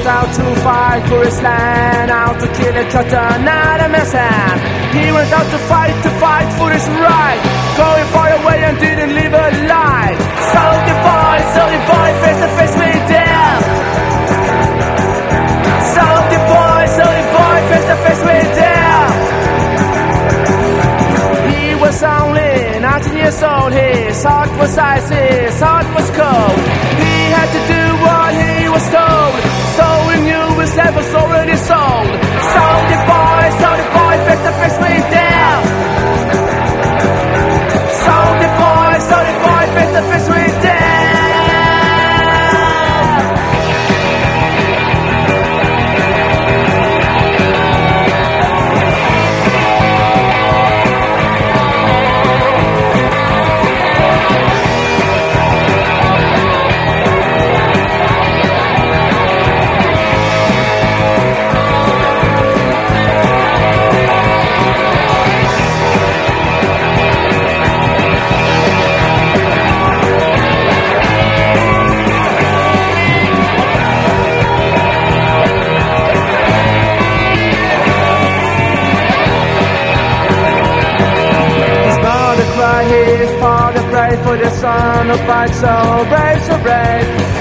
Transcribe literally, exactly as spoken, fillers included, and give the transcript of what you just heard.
out to fight for his land, out to kill and cut another man's hand. He went out to fight, to fight for his right, going far away and didn't live a lie. Soldier boy, soldier boy, face to face with death. Soldier boy, soldier boy, face to face with death. He was only nineteen years old, his heart was ice, his heart was cold. He had to do what he was told, so he knew his life was already sold. Soldier boy, soldier boy, face to face with death. Soldier boy, soldier boy, face to face with death. His father prayed for the son who fights so brave, so brave.